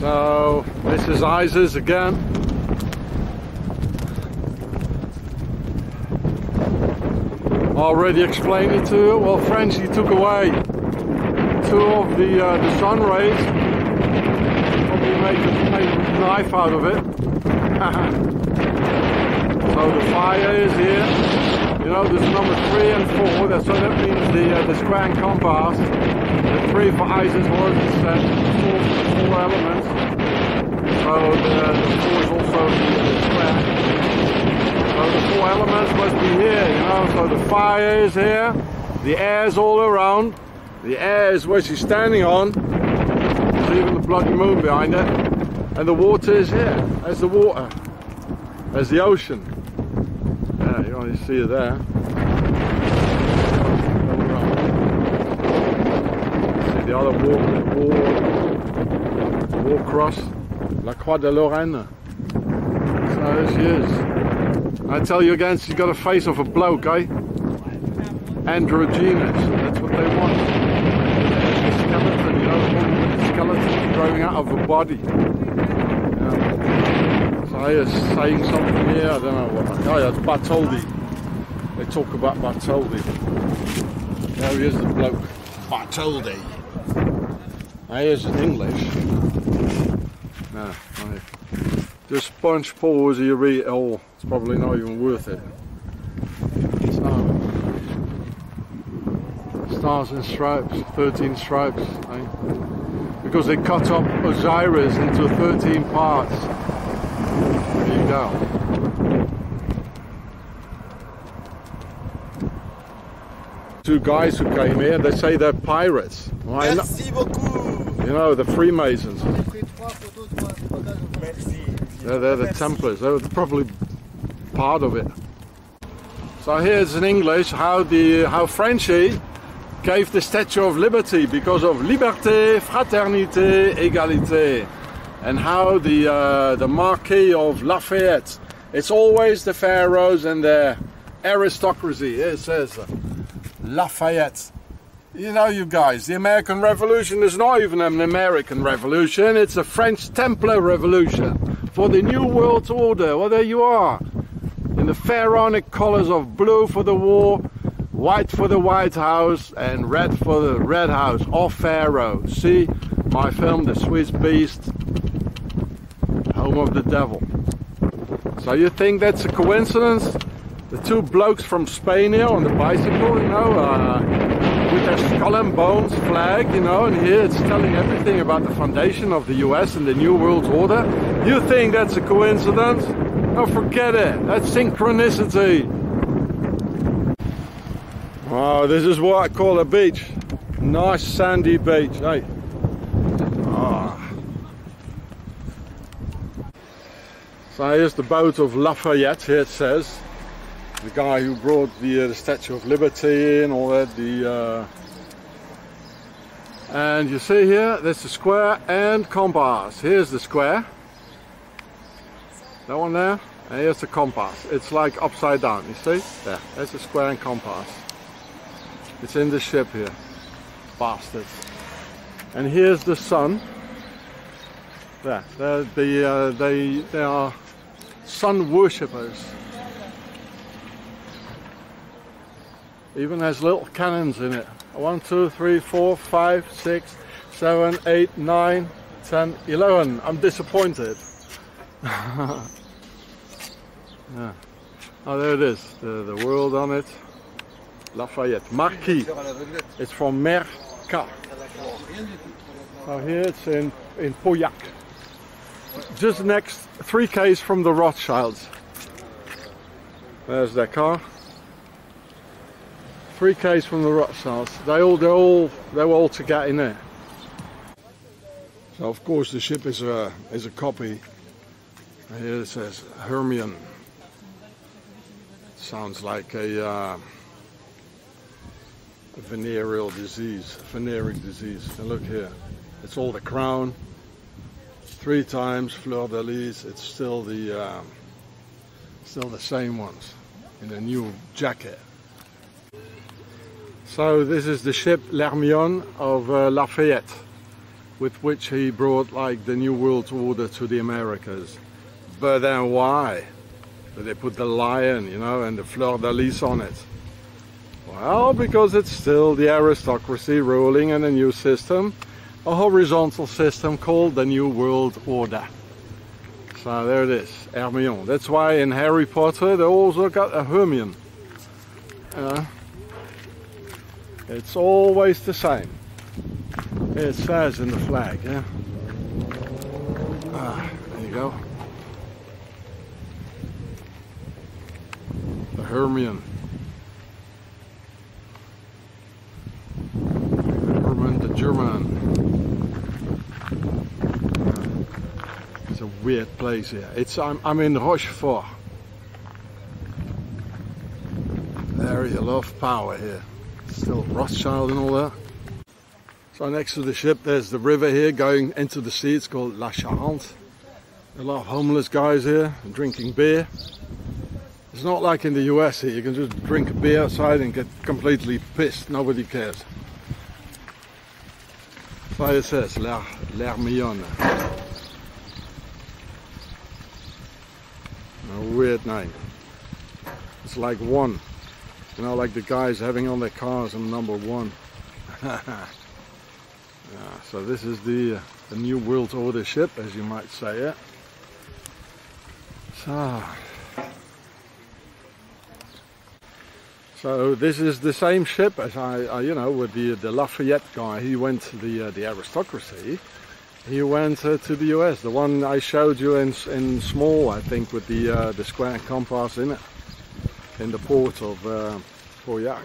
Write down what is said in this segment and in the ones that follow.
So this is ISIS again. Already explained it to you. Well, Frenchy took away two of the sun rays. Probably made a knife out of it. So the fire is here. You know, there's number 3 and 4. So that means the square and compass. The 3 for ISIS was set. 4 for the 4 elements. So the 4 is also the square. So the 4 elements must be here, you know. So the fire is here. The air is all around. The air is where she's standing on. There's even the bloody moon behind it. And the water is here. There's the water. There's the ocean. Yeah, you only see it there. See the other war cross. La Croix de Lorraine. So there she is. I tell you again, she's got a face of a bloke, eh? Androgynous. That's what they want. The skeleton, you know, the skeleton growing out of a body. So I was saying something here, I don't know what. Oh yeah, it's Bartholdi. They talk about Bartholdi. There he is, the bloke. Bartholdi. He is in English. No, no. Just sponge pause, you read it all. It's probably not even worth it. So, stars and stripes, 13 stripes. Eh? Because they cut up Osiris into 13 parts. There you go. Two guys who came here, they say they're pirates. Merci beaucoup. You know, the Freemasons. They're the Templars. They're probably part of it. So here's in English how Frenchy gave the Statue of Liberty because of liberté, fraternité, égalité, and how the Marquis of Lafayette. It's always the pharaohs and their aristocracy. Here it says Lafayette. You know, you guys, the American Revolution is not even an American revolution. It's a French Templar revolution for the New World Order. Well, there you are. In the pharaonic colors of blue for the war, white for the White House, and red for the Red House of Pharaoh. See my film, The Swiss Beast, Home of the Devil. So you think that's a coincidence? The two blokes from Spain here on the bicycle, you know, with their skull and bones flag, you know, and here it's telling everything about the foundation of the US and the New World Order. You think that's a coincidence? Oh, forget it. That's synchronicity. Oh, this is what I call a beach. Nice sandy beach, hey. Oh. So here's the boat of Lafayette, here it says. The guy who brought the Statue of Liberty and all that. And you see here, there's the square and compass. Here's the square. That one there. And here's the compass. It's like upside down, you see? There, there's the square and compass. It's in the ship here. Bastards. And here's the sun. There, they are sun worshippers. Even has little cannons in it. 1, 2, 3, 4, 5, 6, 7, 8, 9, 10, 11. I'm disappointed. Yeah. Oh, there it is. The world on it. Lafayette. Marquis. It's from Mercat. So here it's in Pauillac. Just next 3 k's from the Rothschilds. There's their car. 3 k's from the Rothschilds. They were all to get in there. So of course the ship is a copy. Here it says Hermione. Sounds like a venereal disease, venereal disease. And look here, it's all the crown. 3 times fleur de lis. It's still the same ones in a new jacket. So this is the ship L'Hermione of Lafayette. with which he brought like the New World Order to the Americas. But then why? They put the lion, you know, and the fleur-de-lis on it. Well, because it's still the aristocracy ruling in a new system, a horizontal system called the New World Order. So there it is, Hermione. That's why in Harry Potter they also got a Hermione. It's always the same. It says in the flag, yeah. There you go. The Hermione. Herman the German. It's a weird place here. I'm in Rochefort. There you love power here. Still Rothschild and all that. So next to the ship there's the river here going into the sea. It's called La Charente. A lot of homeless guys here drinking beer. It's not like in the US here. You can just drink a beer outside and get completely pissed. Nobody cares. So it says L'Hermione. A weird name. It's like one. You know, like the guys having on their cars and number 1. Yeah, so this is the New World Order ship, as you might say it. So this is the same ship as I you know, with the Lafayette guy. He went to the aristocracy. He went to the US. The one I showed you in small, I think, with the square compass in it, in the port of Pauillac.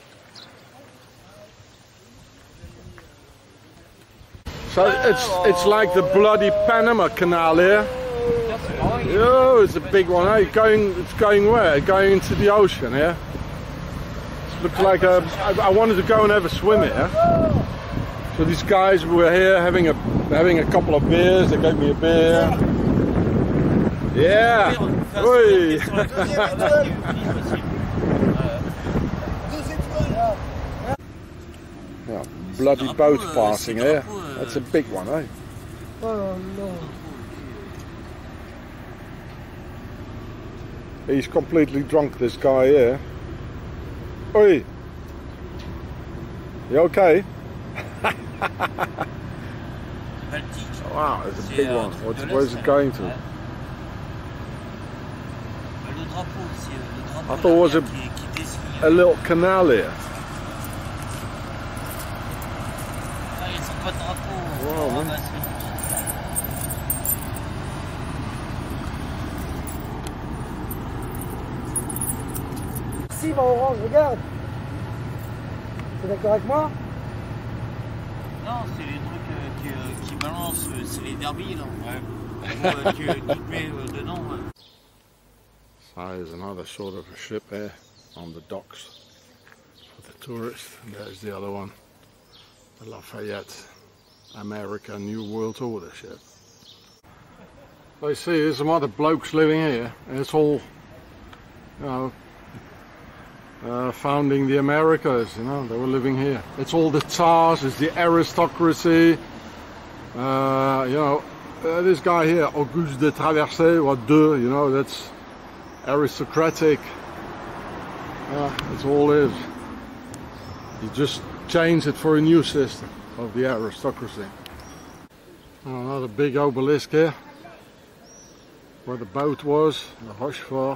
So it's like the bloody Panama Canal here. Oh, it's a big one. Eh? It's going where? Going into the ocean here. It looks like I wanted to go and have a swim here. So these guys were here having a couple of beers. They gave me a beer. Yeah. Oi. Yeah, bloody boat passing here. That's a big one, eh? Oh no. He's completely drunk, this guy here. Oi! You okay? Wow, it's a big one. Where's it going to? I thought it was a little canal here. Wow, man. Si, va orange, regarde. T'es d'accord avec moi? Non, c'est les trucs qui balancent, c'est les derbies là. Ouais. Tu mets dedans. Ouais. So there's another sort of a ship here on the docks for the tourists. And there's the other one, the Lafayette America New World Order ship. So you see, there's some other blokes living here, and it's all, you know, founding the Americas, you know, they were living here. It's all the tsars, it's the aristocracy, you know, this guy here, Auguste de Traversée, or de, you know, that's aristocratic. That's all it is. You just change it for a new system of the aristocracy. Another big obelisk here, where the boat was, the Rochefort.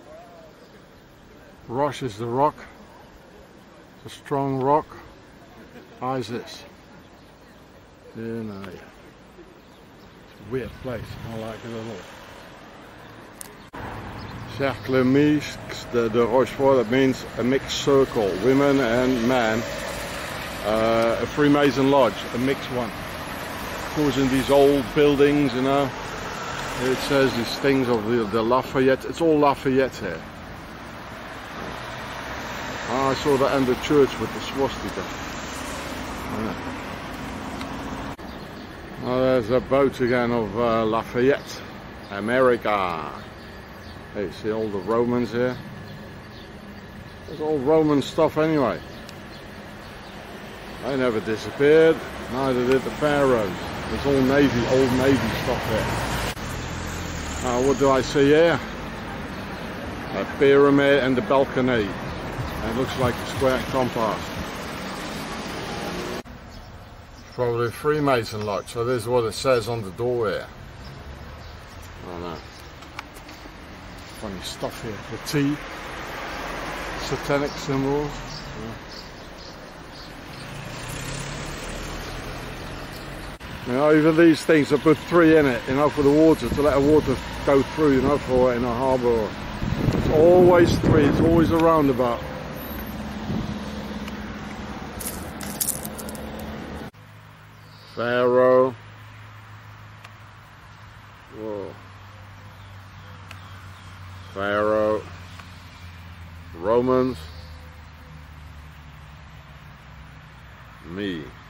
Roche is the rock. It's a strong rock. Isis. You know, it's a weird place. I don't like it at all. Cercle mixte de Rochefort, that means a mixed circle, women and men. A Freemason lodge, a mixed one. Of course, in these old buildings, you know, it says these things of the Lafayette. It's all Lafayette here. I saw that in the church with the swastika. Oh, there's a boat again of Lafayette, America. Hey, you see all the Romans here? It's all Roman stuff anyway. They never disappeared. Neither did the Pharaohs. It's all Navy, old Navy stuff there. What do I see here? A pyramid and the balcony. And it looks like a square compass. Probably a Freemason lock, so this is what it says on the door here. I don't know. Funny stuff here. The T. Satanic symbols. You know, even these things, I put 3 in it, you know, for the water, to let the water go through, you know, for in a harbour. It's always 3, it's always a roundabout. Pharaoh. Whoa. Pharaoh. Romans. Me.